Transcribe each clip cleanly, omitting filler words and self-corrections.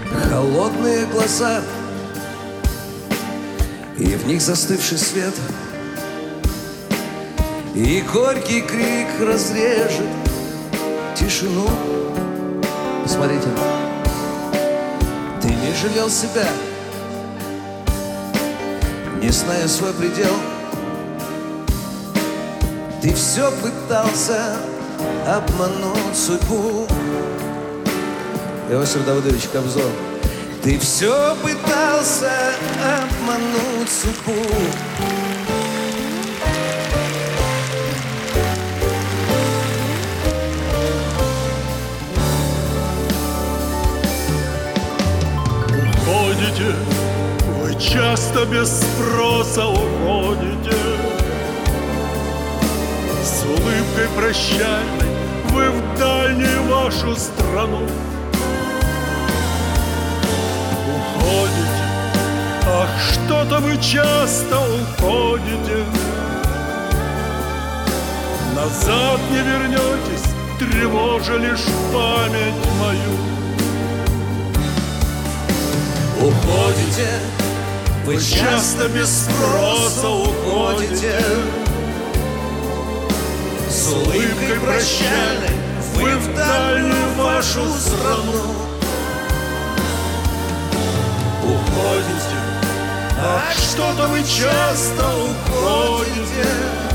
Холодные глаза, и в них застывший свет, и горький крик разрежет тишину. Посмотрите, ты не жалел себя, не зная свой предел. Ты все пытался обмануть судьбу. Иосиф Давыдович Кобзон. Ты все пытался обмануть судьбу. Уходите, вы часто без спроса уходите. С улыбкой прощальной вы в дальнюю вашу страну уходите. Ах, что-то вы часто уходите. Назад не вернетесь, тревожа лишь память мою. Уходите, вы часто без спроса уходите. С улыбкой прощальной вы в дальнюю вашу страну уходите. Ах, что-то вы часто уходите.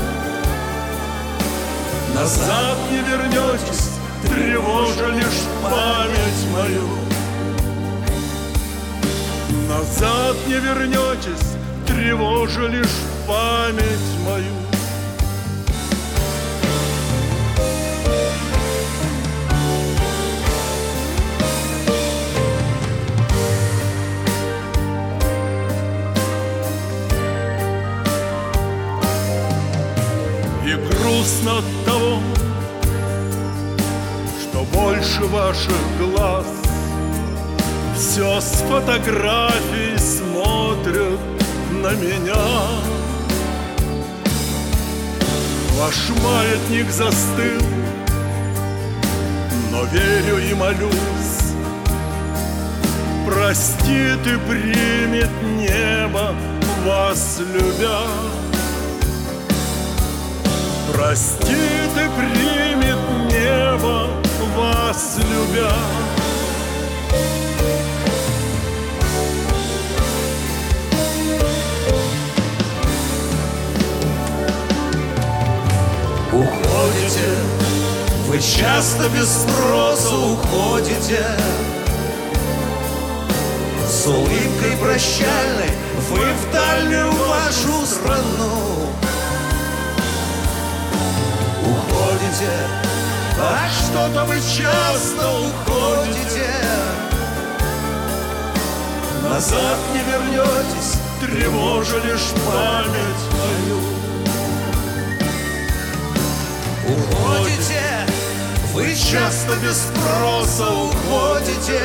Назад не вернетесь, тревожа лишь память мою. Назад не вернетесь, тревожа лишь память мою. И грустно от того, что больше ваших глаз все с фотографий смотрят на меня. Ваш маятник застыл, но верю и молюсь, простит и примет небо, вас любя. Простит и примет небо, вас любя. Уходите, вы часто без спроса уходите. С улыбкой прощальной вы в дальнюю вашу страну уходите. Ах, что-то вы часто уходите. Назад не вернетесь, тревожа лишь память мою. Уходите, вы часто без спроса уходите.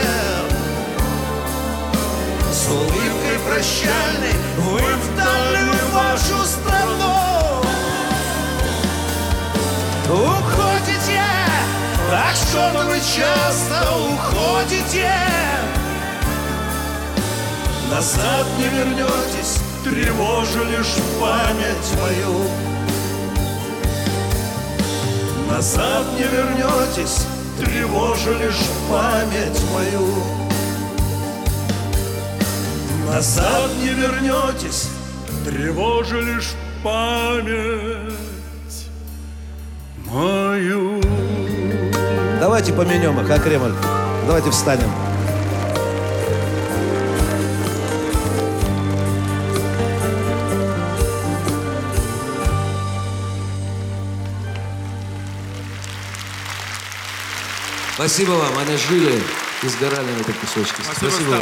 С улыбкой прощальной вы в дальнюю вашу страну уходите. Ах, что-то вы часто уходите. Назад не вернетесь, тревожа лишь память мою. Назад не вернетесь, тревожа лишь память мою. Назад не вернетесь, тревожа лишь память мою. Давайте поменем их, а, Кремль? Давайте встанем. Спасибо вам, они жили и сгорали на этой кусочке. Спасибо.